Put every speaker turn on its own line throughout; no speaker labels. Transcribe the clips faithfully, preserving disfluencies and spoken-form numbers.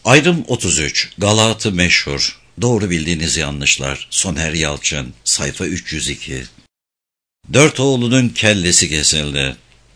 Ayrım otuz üç. Galatı meşhur. Doğru bildiğiniz yanlışlar. Soner Yalçın. Sayfa üç yüz iki. Dört oğlunun kellesi kesildi.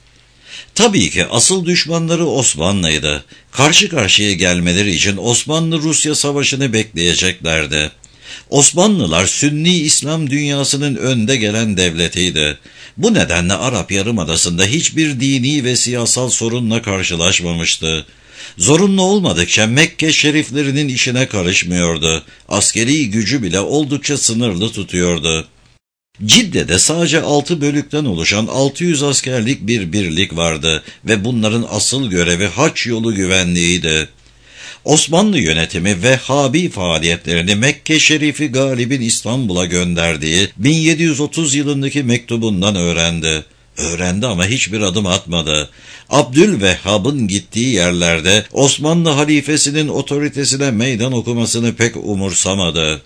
Tabii ki asıl düşmanları Osmanlı'ydı. Karşı karşıya gelmeleri için Osmanlı-Rusya savaşını bekleyeceklerdi. Osmanlılar Sünni İslam dünyasının önde gelen devletiydi. Bu nedenle Arap Yarımadası'nda hiçbir dini ve siyasal sorunla karşılaşmamıştı. Zorunlu olmadıkça Mekke şeriflerinin işine karışmıyordu. Askeri gücü bile oldukça sınırlı tutuyordu. Cidde'de sadece altı bölükten oluşan altı yüz askerlik bir birlik vardı ve bunların asıl görevi haç yolu güvenliğiydi. Osmanlı yönetimi Vehhabi faaliyetlerini Mekke Şerifi Galip'in İstanbul'a gönderdiği bin yedi yüz otuz yılındaki mektubundan öğrendi. Öğrendi ama hiçbir adım atmadı. Abdülvehhab'ın gittiği yerlerde Osmanlı halifesinin otoritesine meydan okumasını pek umursamadı.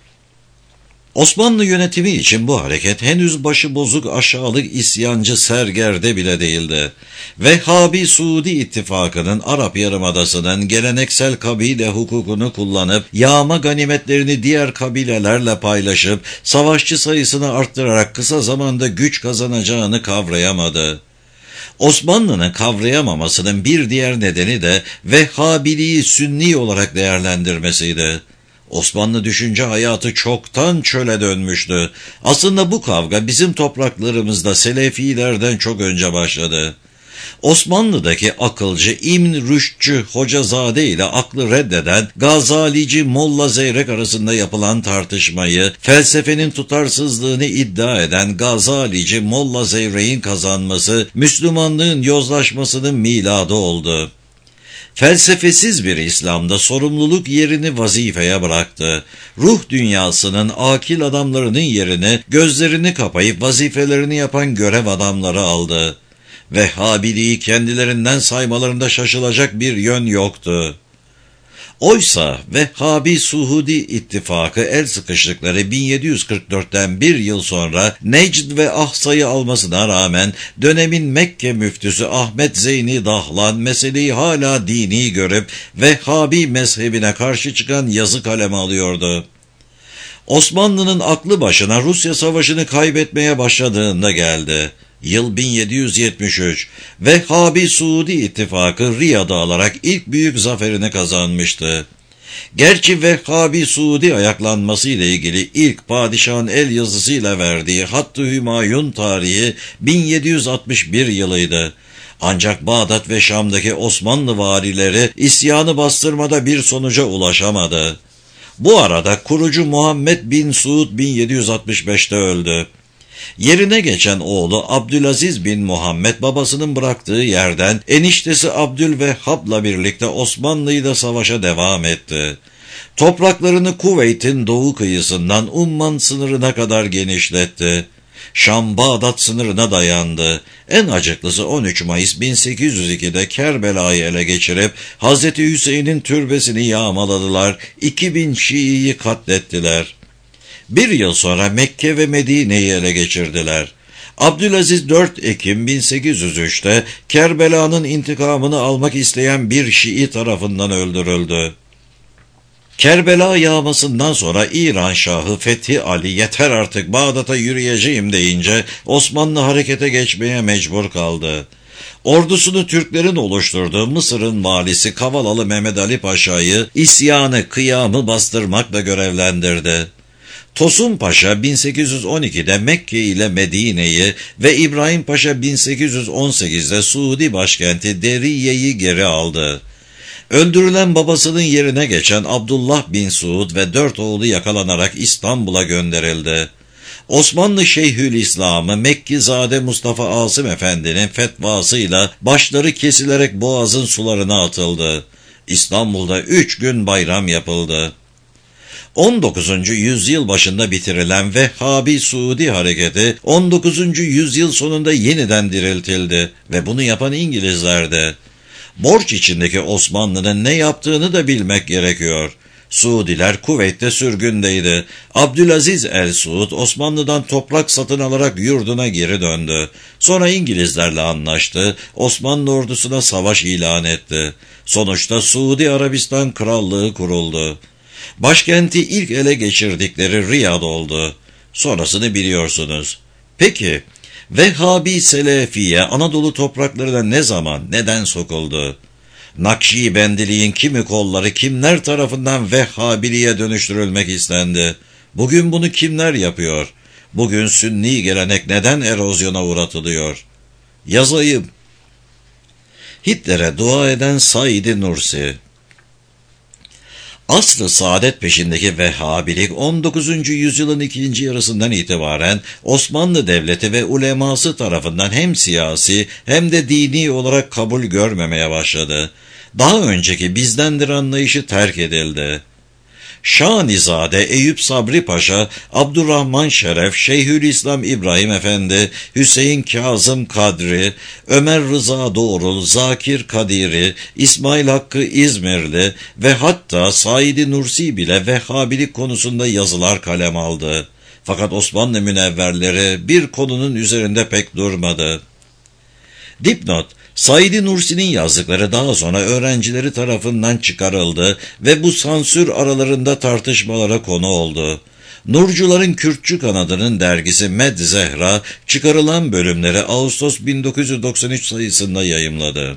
Osmanlı yönetimi için bu hareket henüz başıbozuk aşağılık isyancı sergerde bile değildi. Vehhabi Suudi ittifakının Arap Yarımadası'nın geleneksel kabile hukukunu kullanıp yağma ganimetlerini diğer kabilelerle paylaşıp savaşçı sayısını arttırarak kısa zamanda güç kazanacağını kavrayamadı. Osmanlı'nın kavrayamamasının bir diğer nedeni de Vehhabiliği Sünni olarak değerlendirmesiydi. Osmanlı düşünce hayatı çoktan çöle dönmüştü. Aslında bu kavga bizim topraklarımızda Selefilerden çok önce başladı. Osmanlı'daki akılcı İbn Rüşdçü Hocazade ile aklı reddeden Gazalici Molla Zeyrek arasında yapılan tartışmayı, felsefenin tutarsızlığını iddia eden Gazalici Molla Zeyrek'in kazanması, Müslümanlığın yozlaşmasının miladı oldu. Felsefesiz bir İslam'da sorumluluk yerini vazifeye bıraktı. Ruh dünyasının akil adamlarının yerine gözlerini kapayıp vazifelerini yapan görev adamları aldı. Vehhabiliği kendilerinden saymalarında şaşılacak bir yön yoktu. Oysa Vehhabi Suudi ittifakı el sıkıştıkları bin yedi yüz kırk dörtten bir yıl sonra Necd ve Ahsa'yı almasına rağmen dönemin Mekke müftüsü Ahmet Zeyni Dahlan meseleyi hala dini görüp Vehhabi mezhebine karşı çıkan yazı kaleme alıyordu. Osmanlı'nın aklı başına Rusya savaşını kaybetmeye başladığında geldi. Yıl bin yedi yüz yetmiş üç. Vehhabi Suudi ittifakı Riyad'ı alarak ilk büyük zaferini kazanmıştı. Gerçi Vehhabi Suudi ayaklanması ile ilgili ilk padişahın el yazısıyla verdiği Hatt-ı Hümayun tarihi bin yedi yüz altmış bir yılıydı. Ancak Bağdat ve Şam'daki Osmanlı varileri isyanı bastırmada bir sonuca ulaşamadı. Bu arada kurucu Muhammed bin Suud bin yedi yüz altmış beşte öldü. Yerine geçen oğlu Abdülaziz bin Muhammed babasının bıraktığı yerden eniştesi Abdülvehhab'la birlikte Osmanlı'yla savaşa devam etti. Topraklarını Kuveyt'in doğu kıyısından Umman sınırına kadar genişletti. Şam-Bağdat sınırına dayandı. En acıklısı on üç Mayıs bin sekiz yüz iki'de Kerbela'yı ele geçirip Hazreti Hüseyin'in türbesini yağmaladılar, iki bin Şii'yi katlettiler. Bir yıl sonra Mekke ve Medine'yi ele geçirdiler. Abdülaziz dört Ekim bin sekiz yüz üç'te Kerbela'nın intikamını almak isteyen bir Şii tarafından öldürüldü. Kerbela yağmasından sonra İran Şahı Fethi Ali yeter artık Bağdat'a yürüyeceğim deyince Osmanlı harekete geçmeye mecbur kaldı. Ordusunu Türklerin oluşturduğu Mısır'ın valisi Kavalalı Mehmed Ali Paşa'yı isyanı, kıyamı bastırmakla görevlendirdi. Tosun Paşa bin sekiz yüz on iki'de Mekke ile Medine'yi ve İbrahim Paşa bin sekiz yüz on sekiz'de Suudi başkenti Deriye'yi geri aldı. Öldürülen babasının yerine geçen Abdullah bin Suud ve dört oğlu yakalanarak İstanbul'a gönderildi. Osmanlı Şeyhülislam'ı Mekkizade Mustafa Asım Efendi'nin fetvasıyla başları kesilerek boğazın sularına atıldı. İstanbul'da üç gün bayram yapıldı. on dokuzuncu yüzyıl başında bitirilen Vehhabi Suudi hareketi on dokuzuncu yüzyıl sonunda yeniden diriltildi ve bunu yapan İngilizlerdi. Borç içindeki Osmanlı'nın ne yaptığını da bilmek gerekiyor. Suudiler Kuveyt'te sürgündeydi. Abdülaziz el Suud Osmanlı'dan toprak satın alarak yurduna geri döndü. Sonra İngilizlerle anlaştı. Osmanlı ordusuna savaş ilan etti. Sonuçta Suudi Arabistan Krallığı kuruldu. Başkenti ilk ele geçirdikleri Riyad oldu. Sonrasını biliyorsunuz. Peki, Vehhabi Selefiye Anadolu topraklarına ne zaman, neden sokuldu? Nakşibendiliğin kimi kolları kimler tarafından Vehhabiliğe dönüştürülmek istendi? Bugün bunu kimler yapıyor? Bugün Sünni gelenek neden erozyona uğratılıyor? Yazayım. Hitler'e dua eden Said Nursi. Asr-ı saadet peşindeki Vehhabilik on dokuzuncu yüzyılın ikinci yarısından itibaren Osmanlı Devleti ve uleması tarafından hem siyasi hem de dini olarak kabul görmemeye başladı. Daha önceki bizdendir anlayışı terk edildi. Şahnizade Eyüp Sabri Paşa, Abdurrahman Şeref, Şeyhülislam İbrahim Efendi, Hüseyin Kazım Kadri, Ömer Rıza Doğrul, Zakir Kadiri, İsmail Hakkı İzmirli ve hatta Said Nursi bile Vehhabilik konusunda yazılar kalem aldı. Fakat Osmanlı münevverleri bir konunun üzerinde pek durmadı. Dipnot: Said Nursi'nin yazdıkları daha sonra öğrencileri tarafından çıkarıldı ve bu sansür aralarında tartışmalara konu oldu. Nurcuların Kürtçü kanadının dergisi Med Zehra çıkarılan bölümleri Ağustos bin dokuz yüz doksan üç sayısında yayımladı.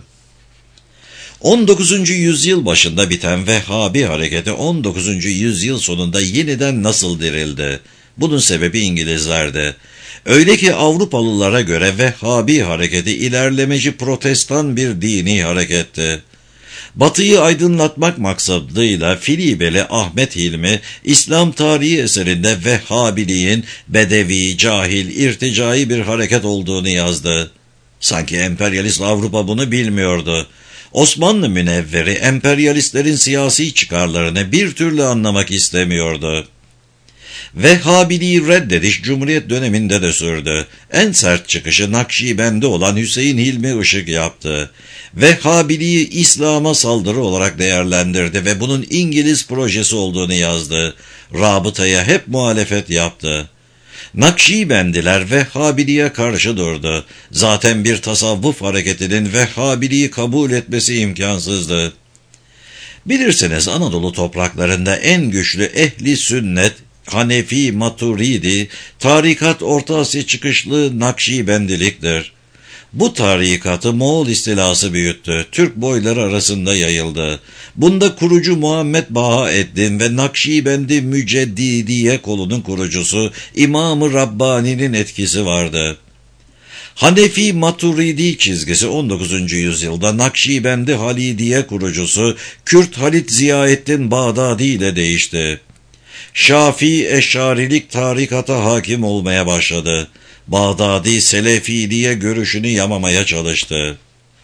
on dokuzuncu yüzyıl başında biten Vehhabi hareketi on dokuzuncu yüzyıl sonunda yeniden nasıl dirildi? Bunun sebebi İngilizlerdi. Öyle ki Avrupalılara göre Vehhabi hareketi ilerlemeci protestan bir dini hareketti. Batı'yı aydınlatmak maksadıyla Filibeli Ahmet Hilmi, İslam tarihi eserinde Vehhabiliğin bedevi, cahil, irticai bir hareket olduğunu yazdı. Sanki emperyalist Avrupa bunu bilmiyordu. Osmanlı münevveri emperyalistlerin siyasi çıkarlarını bir türlü anlamak istemiyordu. Vehhabiliği reddediş Cumhuriyet döneminde de sürdü. En sert çıkışı Nakşibendi olan Hüseyin Hilmi Işık yaptı. Vehhabiliği İslam'a saldırı olarak değerlendirdi ve bunun İngiliz projesi olduğunu yazdı. Rabıtaya hep muhalefet yaptı. Nakşibendiler Vehhabiliğe karşı durdu. Zaten bir tasavvuf hareketinin Vehhabiliği kabul etmesi imkansızdı. Bilirsiniz Anadolu topraklarında en güçlü ehli sünnet, Hanefi, Maturidi, tarikat Orta Asya çıkışlı Nakşibendiliktir. Bu tarikatı Moğol istilası büyüttü, Türk boyları arasında yayıldı. Bunda kurucu Muhammed Bahaeddin ve Nakşibendi Müceddidiye kolunun kurucusu İmam-ı Rabbani'nin etkisi vardı. Hanefi Maturidi çizgisi on dokuzuncu yüzyılda Nakşibendi Halidiye kurucusu Kürt Halit Ziyaettin Bağdadi ile değişti. Şafii Eşarilik tarikata hakim olmaya başladı. Bağdadi Selefiliğe görüşünü yamamaya çalıştı.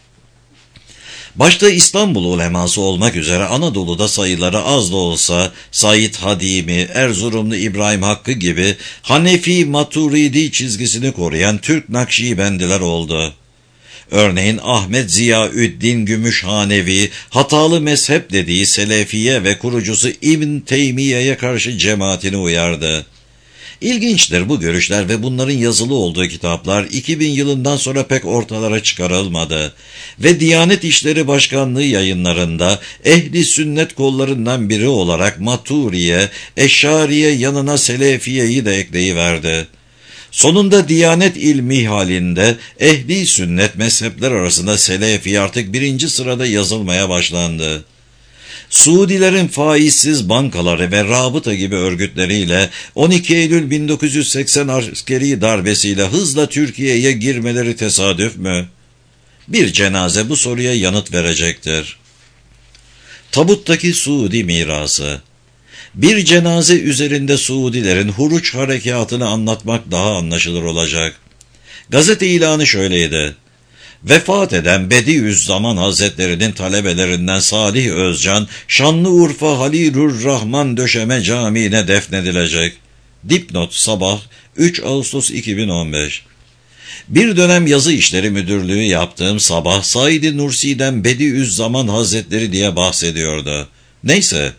Başta İstanbul uleması olmak üzere Anadolu'da sayıları az da olsa Said Hadimi, Erzurumlu İbrahim Hakkı gibi Hanefi Maturidi çizgisini koruyan Türk Nakşibendiler oldu. Örneğin Ahmet Ziyaüddin Gümüşhanevi, hatalı mezhep dediği Selefiye ve kurucusu İbn Teymiye'ye karşı cemaatini uyardı. İlginçtir bu görüşler ve bunların yazılı olduğu kitaplar iki bin yılından sonra pek ortalara çıkarılmadı ve Diyanet İşleri Başkanlığı yayınlarında ehli sünnet kollarından biri olarak Maturiye, Eşariye yanına Selefiye'yi de ekleyiverdi. Sonunda Diyanet ilmi halinde ehli sünnet mezhepler arasında Selefi artık birinci sırada yazılmaya başlandı. Suudilerin faizsiz bankaları ve rabıta gibi örgütleriyle on iki Eylül bin dokuz yüz seksen askeri darbesiyle hızla Türkiye'ye girmeleri tesadüf mü? Bir cenaze bu soruya yanıt verecektir. Tabuttaki Suudi mirası. Bir cenaze üzerinde Suudilerin Huruç harekatını anlatmak daha anlaşılır olacak. Gazete ilanı şöyleydi: Vefat eden Bediüzzaman Hazretleri'nin talebelerinden Salih Özcan, Şanlıurfa Halilurrahman Döşeme Camii'ne defnedilecek. Dipnot Sabah üç Ağustos iki bin on beş. Bir dönem yazı işleri müdürlüğü yaptığım Sabah, Said Nursi'den Bediüzzaman Hazretleri diye bahsediyordu. Neyse,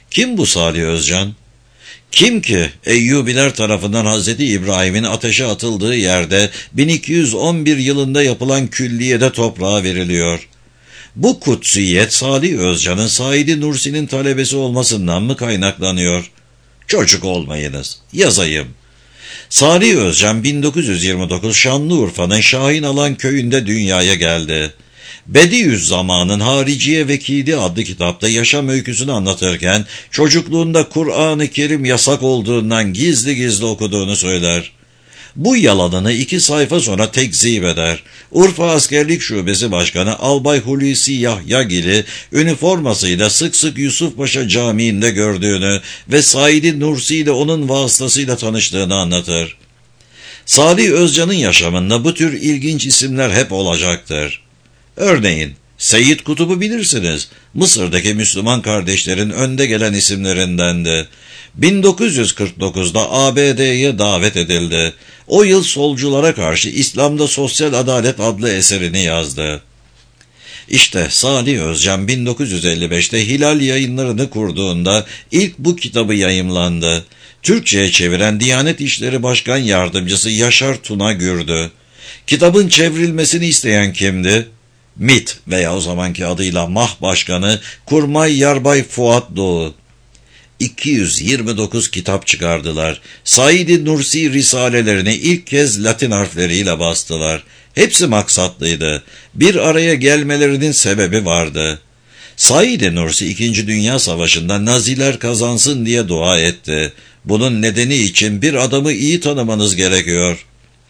Kim bu Salih Özcan? Kim ki Eyyubiler tarafından Hazreti İbrahim'in ateşe atıldığı yerde bin iki yüz on bir yılında yapılan külliyede toprağa veriliyor? Bu kutsiyet Salih Özcan'ın Said Nursi'nin talebesi olmasından mı kaynaklanıyor? Çocuk olmayınız, yazayım. Salih Özcan bin dokuz yüz yirmi dokuz Şanlıurfa'nın Şahinalan köyünde dünyaya geldi. Bediüzzaman'ın Hariciye Vekili adlı kitapta yaşam öyküsünü anlatırken çocukluğunda Kur'an-ı Kerim yasak olduğundan gizli gizli okuduğunu söyler. Bu yalanını iki sayfa sonra tekzip eder. Urfa Askerlik Şubesi Başkanı Albay Hulusi Yahyagil'i üniformasıyla sık sık Yusufpaşa Camii'nde gördüğünü ve Said Nursi ile onun vasıtasıyla tanıştığını anlatır. Salih Özcan'ın yaşamında bu tür ilginç isimler hep olacaktır. Örneğin Seyyid Kutub'u bilirsiniz. Mısır'daki Müslüman kardeşlerin önde gelen isimlerindendi. bin dokuz yüz kırk dokuzda A B D'ye davet edildi. O yıl solculara karşı İslam'da Sosyal Adalet adlı eserini yazdı. İşte Salih Özcan bin dokuz yüz elli beşte Hilal Yayınlarını kurduğunda ilk bu kitabı yayımlandı. Türkçe'ye çeviren Diyanet İşleri Başkan Yardımcısı Yaşar Tuna Gürdü. Kitabın çevrilmesini isteyen kimdi? M İ T veya o zamanki adıyla M A H Başkanı Kurmay Yarbay Fuat Doğu. iki yüz yirmi dokuz kitap çıkardılar. Said Nursi risalelerini ilk kez Latin harfleriyle bastılar. Hepsi maksatlıydı. Bir araya gelmelerinin sebebi vardı. Said Nursi İkinci Dünya Savaşı'nda Naziler kazansın diye dua etti. Bunun nedeni için bir adamı iyi tanımanız gerekiyor.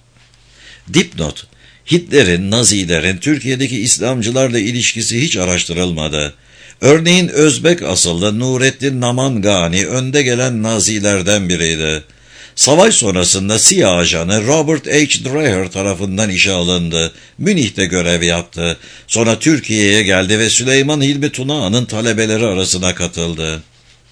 Dipnot: Hitler'in, Nazilerin Türkiye'deki İslamcılarla ilişkisi hiç araştırılmadı. Örneğin Özbek asıllı Nurettin Namangani önde gelen Nazilerden biriydi. Savaş sonrasında S İ A ajanı Robert H. Dreher tarafından işe alındı. Münih'te görev yaptı. Sonra Türkiye'ye geldi ve Süleyman Hilmi Tunağan'ın talebeleri arasına katıldı.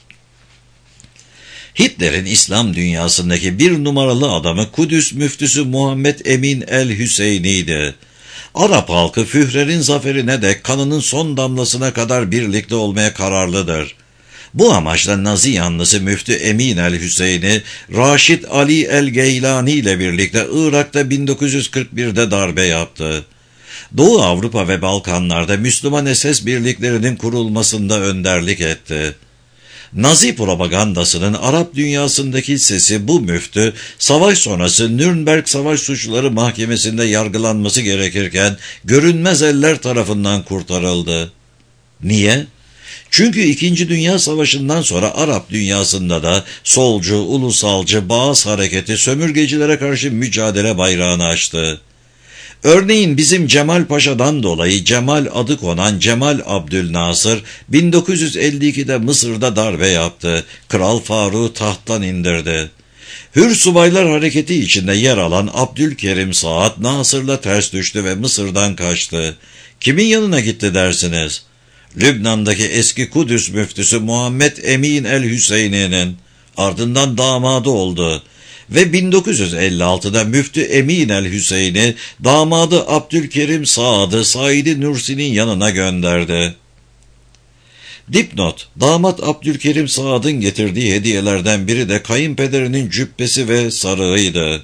Hitler'in İslam dünyasındaki bir numaralı adamı Kudüs müftüsü Muhammed Emin el-Hüseyni'ydi. Arap halkı Führer'in zaferine dek kanının son damlasına kadar birlikte olmaya kararlıdır. Bu amaçla Nazi yanlısı Müftü Emin el-Hüseyni, Raşid Ali el-Geylani ile birlikte Irak'ta bin dokuz yüz kırk birde darbe yaptı. Doğu Avrupa ve Balkanlarda Müslüman S S birliklerinin kurulmasında önderlik etti. Nazi propagandasının Arap dünyasındaki sesi bu müftü, savaş sonrası Nürnberg Savaş Suçları Mahkemesi'nde yargılanması gerekirken görünmez eller tarafından kurtarıldı. Niye? Çünkü İkinci Dünya Savaşı'ndan sonra Arap dünyasında da solcu, ulusalcı, Baas hareketi sömürgecilere karşı mücadele bayrağını açtı. Örneğin bizim Cemal Paşa'dan dolayı Cemal adı konan Cemal Abdülnasır bin dokuz yüz elli ikide Mısır'da darbe yaptı. Kral Faruk'u tahttan indirdi. Hür Subaylar Hareketi içinde yer alan Abdülkerim Saat Nasır'la ters düştü ve Mısır'dan kaçtı. Kimin yanına gitti dersiniz? Lübnan'daki eski Kudüs müftüsü Muhammed Emin el-Hüseyni'nin, ardından damadı oldu. Ve bin dokuz yüz elli altıda Müftü Emin el-Hüseyni damadı Abdülkerim Saad'ı Said Nursi'nin yanına gönderdi. Dipnot: Damat Abdülkerim Saad'ın getirdiği hediyelerden biri de kayınpederinin cübbesi ve sarığıydı.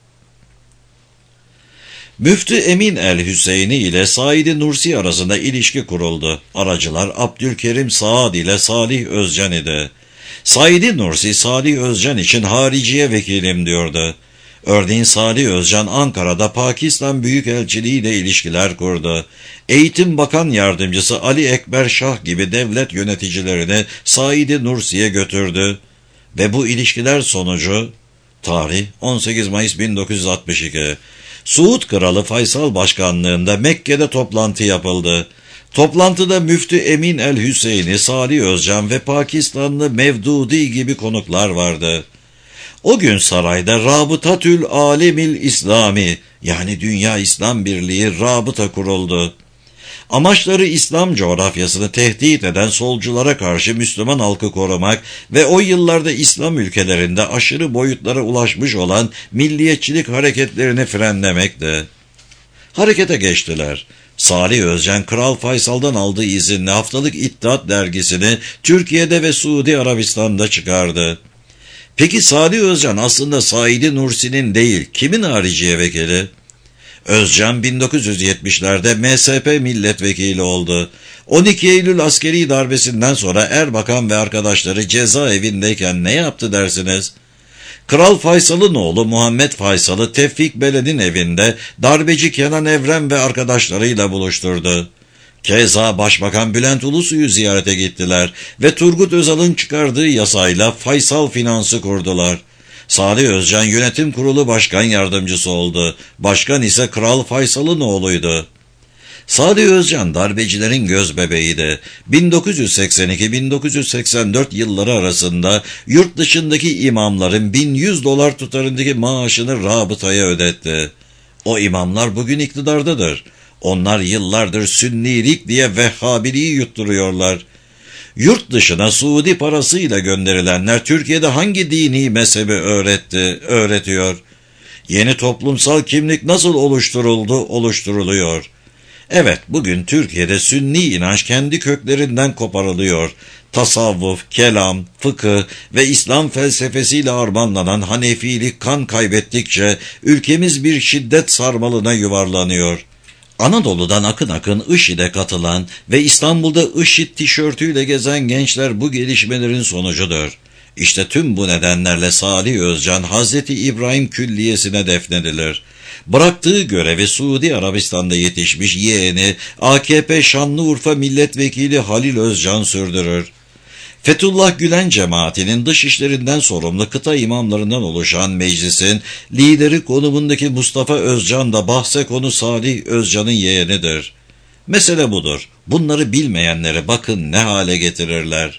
Müftü Emin el-Hüseyni ile Said Nursi arasında ilişki kuruldu. Aracılar Abdülkerim Saad ile Salih Özcan idi. Said Nursi, Salih Özcan için hariciye vekilim diyordu. Örneğin Salih Özcan Ankara'da Pakistan Büyükelçiliği ile ilişkiler kurdu. Eğitim Bakan Yardımcısı Ali Ekber Şah gibi devlet yöneticilerini Said Nursi'ye götürdü. Ve bu ilişkiler sonucu, tarih on sekiz Mayıs bin dokuz yüz altmış iki, Suud Kralı Faysal Başkanlığında Mekke'de toplantı yapıldı. Toplantıda Müftü Emin el-Hüseyni, Salih Özcan ve Pakistanlı Mevdudi gibi konuklar vardı. O gün sarayda Rabıtatül Alemil İslami, yani Dünya İslam Birliği Rabıta kuruldu. Amaçları İslam coğrafyasını tehdit eden solculara karşı Müslüman halkı korumak ve o yıllarda İslam ülkelerinde aşırı boyutlara ulaşmış olan milliyetçilik hareketlerini frenlemekti. Harekete geçtiler. Salih Özcan, Kral Faysal'dan aldığı izinle haftalık İttihat dergisini Türkiye'de ve Suudi Arabistan'da çıkardı. Peki Salih Özcan aslında Said Nursi'nin değil, kimin hariciye vekili? Özcan bin dokuz yüz yetmişlerde M S P milletvekili oldu. on iki Eylül askeri darbesinden sonra Erbakan ve arkadaşları cezaevindeyken ne yaptı dersiniz? Kral Faysal'ın oğlu Muhammed Faysal'ı Tevfik Beled'in evinde darbeci Kenan Evren ve arkadaşlarıyla buluşturdu. Keza Başbakan Bülent Ulusoy'u ziyarete gittiler ve Turgut Özal'ın çıkardığı yasayla Faysal Finans'ı kurdular. Salih Özcan yönetim kurulu başkan yardımcısı oldu. Başkan ise Kral Faysal'ın oğluydu. Salih Özcan darbecilerin gözbebeğiydi. bin dokuz yüz seksen iki bin dokuz yüz seksen dört yılları arasında yurt dışındaki imamların bin yüz dolar tutarındaki maaşını rabıtaya ödetti. O imamlar bugün iktidardadır. Onlar yıllardır Sünnilik diye Vehhabiliği yutturuyorlar. Yurt dışına Suudi parasıyla gönderilenler Türkiye'de hangi dini mezhebi öğretti, öğretiyor? Yeni toplumsal kimlik nasıl oluşturuldu, oluşturuluyor? Evet, bugün Türkiye'de Sünni inanç kendi köklerinden koparılıyor. Tasavvuf, kelam, fıkıh ve İslam felsefesiyle harmanlanan Hanefilik kan kaybettikçe ülkemiz bir şiddet sarmalına yuvarlanıyor. Anadolu'dan akın akın IŞİD'e katılan ve İstanbul'da IŞİD tişörtüyle gezen gençler bu gelişmelerin sonucudur. İşte tüm bu nedenlerle Salih Özcan Hazreti İbrahim Külliyesi'ne defnedilir. Bıraktığı görevi Suudi Arabistan'da yetişmiş yeğeni A K P Şanlıurfa Milletvekili Halil Özcan sürdürür. Fethullah Gülen cemaatinin dış işlerinden sorumlu kıta imamlarından oluşan meclisin lideri konumundaki Mustafa Özcan da bahse konu Salih Özcan'ın yeğenidir. Mesele budur. Bunları bilmeyenlere bakın ne hale getirirler.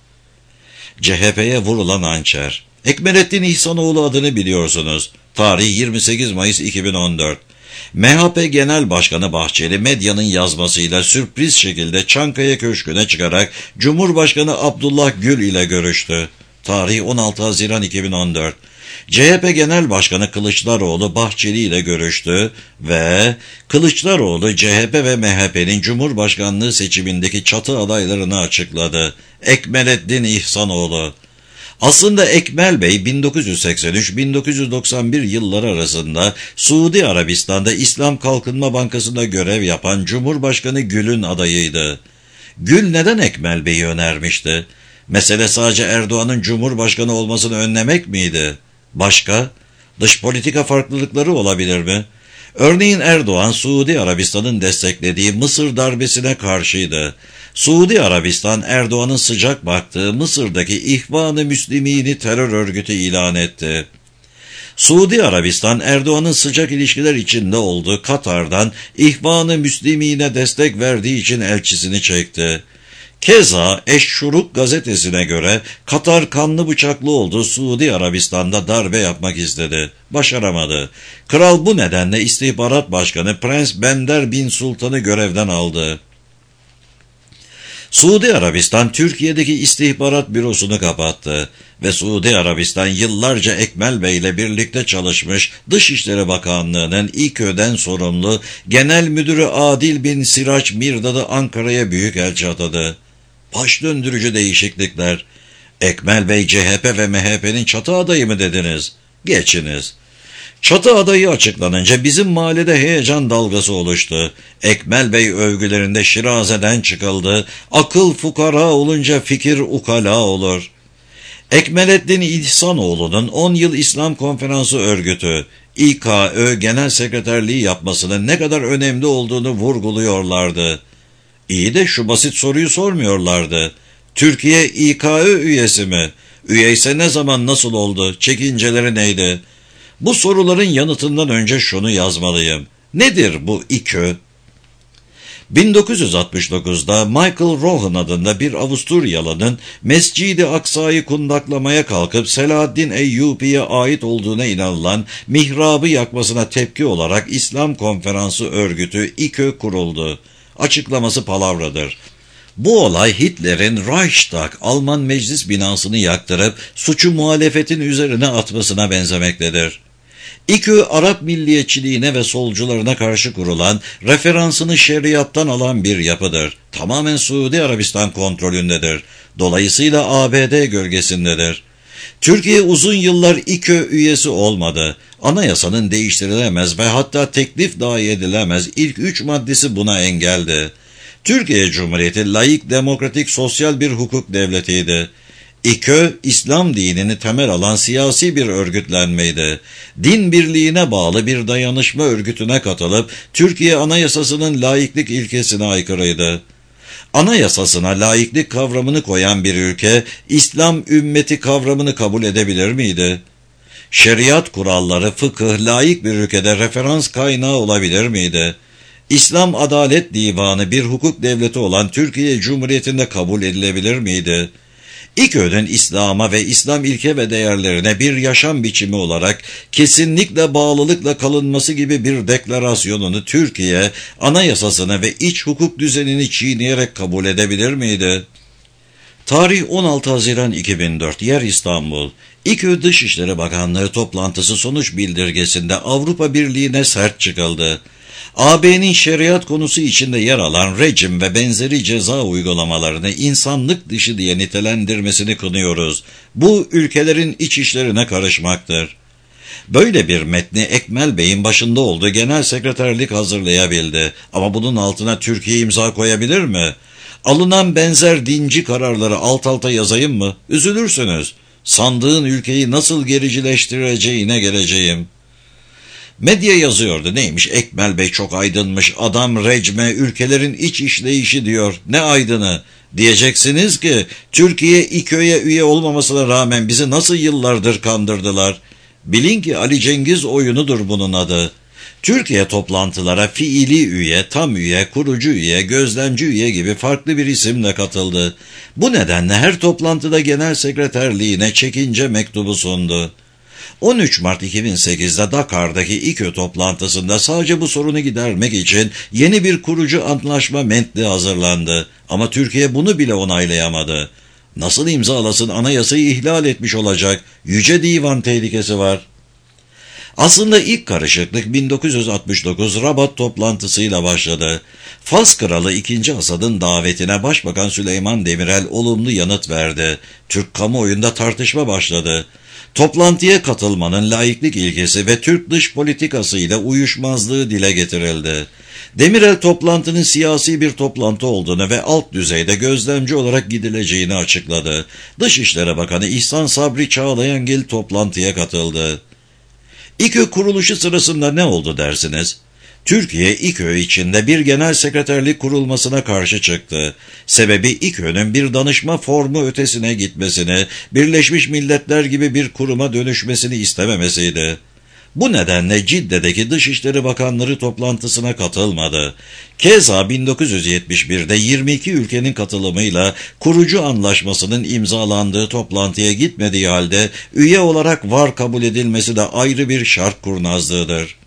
C H P'ye vurulan hançer. Ekmelettin İhsanoğlu adını biliyorsunuz. Tarih yirmi sekiz Mayıs iki bin on dört. M H P Genel Başkanı Bahçeli medyanın yazmasıyla sürpriz şekilde Çankaya Köşkü'ne çıkarak Cumhurbaşkanı Abdullah Gül ile görüştü. Tarih on altı Haziran iki bin on dört. C H P Genel Başkanı Kılıçdaroğlu Bahçeli ile görüştü ve Kılıçdaroğlu C H P ve M H P'nin Cumhurbaşkanlığı seçimindeki çatı adaylarını açıkladı. Ekmelettin İhsanoğlu. Aslında Ekmel Bey bin dokuz yüz seksen üç bin dokuz yüz doksan bir yılları arasında Suudi Arabistan'da İslam Kalkınma Bankası'nda görev yapan Cumhurbaşkanı Gül'ün adayıydı. Gül neden Ekmel Bey'i önermişti? Mesele sadece Erdoğan'ın Cumhurbaşkanı olmasını önlemek miydi? Başka? Dış politika farklılıkları olabilir mi? Örneğin Erdoğan, Suudi Arabistan'ın desteklediği Mısır darbesine karşıydı. Suudi Arabistan, Erdoğan'ın sıcak baktığı Mısır'daki İhvan-ı Müslimîn'i terör örgütü ilan etti. Suudi Arabistan, Erdoğan'ın sıcak ilişkiler içinde olduğu Katar'dan İhvan-ı Müslimîn'e destek verdiği için elçisini çekti. Keza Eşşuruk gazetesine göre Katar kanlı bıçaklı oldu, Suudi Arabistan'da darbe yapmak istedi. Başaramadı. Kral bu nedenle İstihbarat Başkanı Prens Bender Bin Sultan'ı görevden aldı. Suudi Arabistan Türkiye'deki istihbarat bürosunu kapattı ve Suudi Arabistan yıllarca Ekmel Bey ile birlikte çalışmış Dışişleri Bakanlığı'nın İKÖ'den sorumlu Genel Müdürü Adil Bin Siraç Mirdad'ı Ankara'ya büyükelçi atadı. Baş döndürücü değişiklikler. Ekmel Bey C H P ve M H P'nin çatı adayı mı dediniz? Geçiniz. Çatı adayı açıklanınca bizim mahallede heyecan dalgası oluştu. Ekmel Bey övgülerinde şirazeden çıkıldı. Akıl fukara olunca fikir ukala olur. Ekmelettin İhsanoğlu'nun on yıl İslam Konferansı Örgütü, İ K Ö Genel Sekreterliği yapmasının ne kadar önemli olduğunu vurguluyorlardı. İyi de şu basit soruyu sormuyorlardı. Türkiye İ K Ö üyesi mi? Üyeyse ne zaman, nasıl oldu? Çekinceleri neydi? Bu soruların yanıtından önce şunu yazmalıyım. Nedir bu İ K Ö? bin dokuz yüz altmış dokuzda Michael Rohan adında bir Avusturyalı'nın Mescid-i Aksa'yı kundaklamaya kalkıp Selahaddin Eyyubi'ye ait olduğuna inanılan mihrabı yakmasına tepki olarak İslam Konferansı Örgütü İ K Ö kuruldu. Açıklaması palavradır. Bu olay Hitler'in Reichstag, Alman meclis binasını yaktırıp suçu muhalefetin üzerine atmasına benzemektedir. İKÖ, Arap milliyetçiliğine ve solcularına karşı kurulan, referansını şeriattan alan bir yapıdır. Tamamen Suudi Arabistan kontrolündedir. Dolayısıyla A B D gölgesindedir. Türkiye uzun yıllar İKÖ üyesi olmadı. Anayasanın değiştirilemez ve hatta teklif dahi edilemez ilk üç maddesi buna engeldi. Türkiye Cumhuriyeti laik, demokratik, sosyal bir hukuk devletiydi. İKÖ, İslam dinini temel alan siyasi bir örgütlenmeydi. Din birliğine bağlı bir dayanışma örgütüne katılıp Türkiye Anayasası'nın laiklik ilkesine aykırıydı. Anayasasına laiklik kavramını koyan bir ülke, İslam ümmeti kavramını kabul edebilir miydi? Şeriat kuralları, fıkıh, laik bir ülkede referans kaynağı olabilir miydi? İslam Adalet Divanı bir hukuk devleti olan Türkiye Cumhuriyeti'nde kabul edilebilir miydi? İKÖ'nün İslam'a ve İslam ilke ve değerlerine bir yaşam biçimi olarak kesinlikle bağlılıkla kalınması gibi bir deklarasyonunu Türkiye, anayasasını ve iç hukuk düzenini çiğneyerek kabul edebilir miydi? Tarih on altı Haziran iki bin dört, yer İstanbul. İKÖ Dışişleri Bakanlığı toplantısı sonuç bildirgesinde Avrupa Birliği'ne sert çıkıldı. A B'nin şeriat konusu içinde yer alan rejim ve benzeri ceza uygulamalarını insanlık dışı diye nitelendirmesini kınıyoruz. Bu ülkelerin iç işlerine karışmaktır. Böyle bir metni Ekmel Bey'in başında olduğu genel sekreterlik hazırlayabildi. Ama bunun altına Türkiye imza koyabilir mi? Alınan benzer dinci kararları alt alta yazayım mı? Üzülürsünüz. Sandığın ülkeyi nasıl gericileştireceğine geleceğim. Medya yazıyordu. Neymiş? Ekmel Bey çok aydınmış. Adam rejime, ülkelerin iç işleyişi diyor. Ne aydını? Diyeceksiniz ki Türkiye İKÖ'ye üye olmamasına rağmen bizi nasıl yıllardır kandırdılar? Bilin ki Ali Cengiz oyunudur bunun adı. Türkiye toplantılara fiili üye, tam üye, kurucu üye, gözlemci üye gibi farklı bir isimle katıldı. Bu nedenle her toplantıda genel sekreterliğine çekince mektubu sundu. on üç Mart iki bin sekiz'de Dakar'daki İKÖ toplantısında sadece bu sorunu gidermek için yeni bir kurucu antlaşma metni hazırlandı. Ama Türkiye bunu bile onaylayamadı. Nasıl imzalasın, anayasayı ihlal etmiş olacak, yüce divan tehlikesi var. Aslında ilk karışıklık bin dokuz yüz altmış dokuz Rabat toplantısıyla başladı. Fas Kralı ikinci. Hasad'ın davetine Başbakan Süleyman Demirel olumlu yanıt verdi. Türk kamuoyunda tartışma başladı. Toplantıya katılmanın laiklik ilkesi ve Türk dış politikası ile uyuşmazlığı dile getirildi. Demirel toplantının siyasi bir toplantı olduğunu ve alt düzeyde gözlemci olarak gidileceğini açıkladı. Dışişleri Bakanı İhsan Sabri Çağlayangil toplantıya katıldı. İKÖ kuruluşu sırasında ne oldu dersiniz? Türkiye İKÖ içinde bir genel sekreterlik kurulmasına karşı çıktı. Sebebi İKÖ'nün bir danışma formu ötesine gitmesini, Birleşmiş Milletler gibi bir kuruma dönüşmesini istememesiydi. Bu nedenle Cidde'deki Dışişleri Bakanları toplantısına katılmadı. Keza bin dokuz yüz yetmiş bir'de yirmi iki ülkenin katılımıyla kurucu anlaşmasının imzalandığı toplantıya gitmediği halde üye olarak var kabul edilmesi de ayrı bir şart kurnazlığıdır.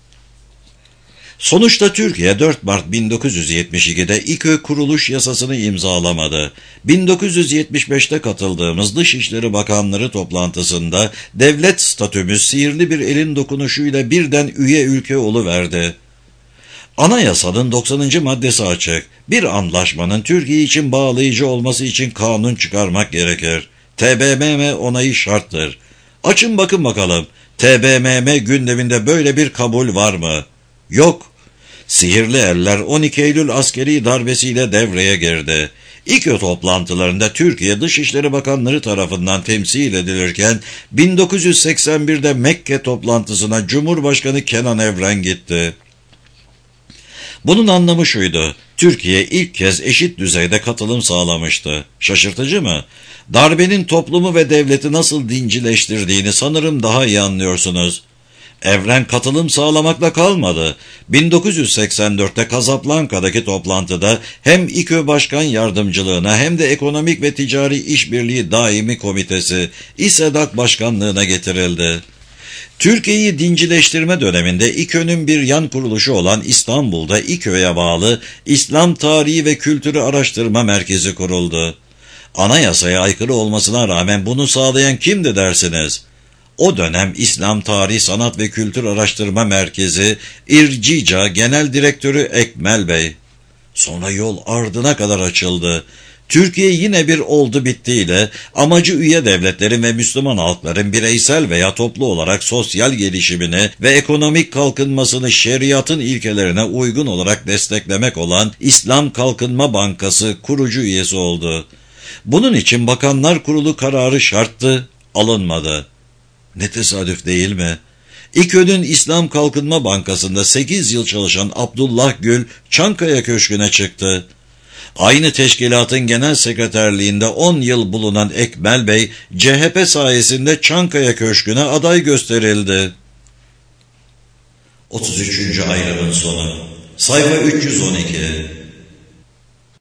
Sonuçta Türkiye dört Mart bin dokuz yüz yetmiş iki'de İKÖ kuruluş yasasını imzalamadı. bin dokuz yüz yetmiş beş'te katıldığımız Dışişleri Bakanları toplantısında devlet statümüz sihirli bir elin dokunuşuyla birden üye ülke oluverdi. Anayasanın doksanıncı maddesi açık. Bir anlaşmanın Türkiye için bağlayıcı olması için kanun çıkarmak gerekir. T B M M onayı şarttır. Açın bakın bakalım. T B M M gündeminde böyle bir kabul var mı? Yok. Sihirli eller on iki Eylül askeri darbesiyle devreye girdi. İKÖ toplantılarında Türkiye Dışişleri Bakanları tarafından temsil edilirken bin dokuz yüz seksen bir'de Mekke toplantısına Cumhurbaşkanı Kenan Evren gitti. Bunun anlamı şuydu: Türkiye ilk kez eşit düzeyde katılım sağlamıştı. Şaşırtıcı mı? Darbenin toplumu ve devleti nasıl dincileştirdiğini sanırım daha iyi anlıyorsunuz. Evren katılım sağlamakla kalmadı. bin dokuz yüz seksen dört'te Casablanca'daki toplantıda hem İKÖ Başkan Yardımcılığına hem de Ekonomik ve Ticari İşbirliği Daimi Komitesi İSEDAK Başkanlığına getirildi. Türkiye'yi dincileştirme döneminde İKÖ'nün bir yan kuruluşu olan İstanbul'da İKÖ'ye bağlı İslam Tarihi ve Kültürü Araştırma Merkezi kuruldu. Anayasaya aykırı olmasına rağmen bunu sağlayan kimdi dersiniz? O dönem İslam Tarih, Sanat ve Kültür Araştırma Merkezi İrcica Genel Direktörü Ekmel Bey. Sonra yol ardına kadar açıldı. Türkiye yine bir oldu bittiyle amacı üye devletlerin ve Müslüman halkların bireysel veya toplu olarak sosyal gelişimini ve ekonomik kalkınmasını şeriatın ilkelerine uygun olarak desteklemek olan İslam Kalkınma Bankası kurucu üyesi oldu. Bunun için Bakanlar Kurulu kararı şarttı, alınmadı. Ne tesadüf değil mi? İKÖD'ün İslam Kalkınma Bankası'nda sekiz yıl çalışan Abdullah Gül Çankaya Köşkü'ne çıktı. Aynı teşkilatın genel sekreterliğinde on yıl bulunan Ekmel Bey, C H P sayesinde Çankaya Köşkü'ne aday gösterildi. otuz üçüncü ayrımın sonu. Sayfa üç yüz on iki.